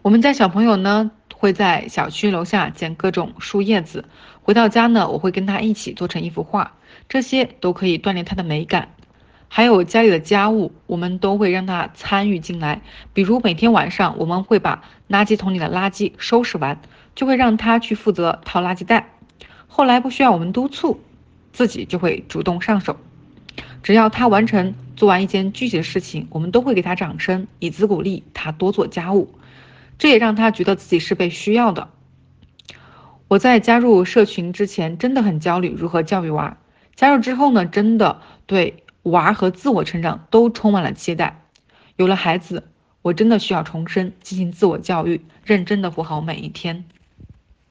我们家小朋友呢会在小区楼下捡各种树叶子，回到家呢，我会跟他一起做成一幅画，这些都可以锻炼他的美感。还有家里的家务，我们都会让他参与进来，比如每天晚上我们会把垃圾桶里的垃圾收拾完，就会让他去负责掏垃圾袋。后来不需要我们督促，自己就会主动上手。只要他做完一件具体的事情，我们都会给他掌声，以资鼓励他多做家务。这也让他觉得自己是被需要的。我在加入社群之前真的很焦虑，如何教育娃。加入之后呢，真的对娃和自我成长都充满了期待。有了孩子，我真的需要重生，进行自我教育，认真的活好每一天。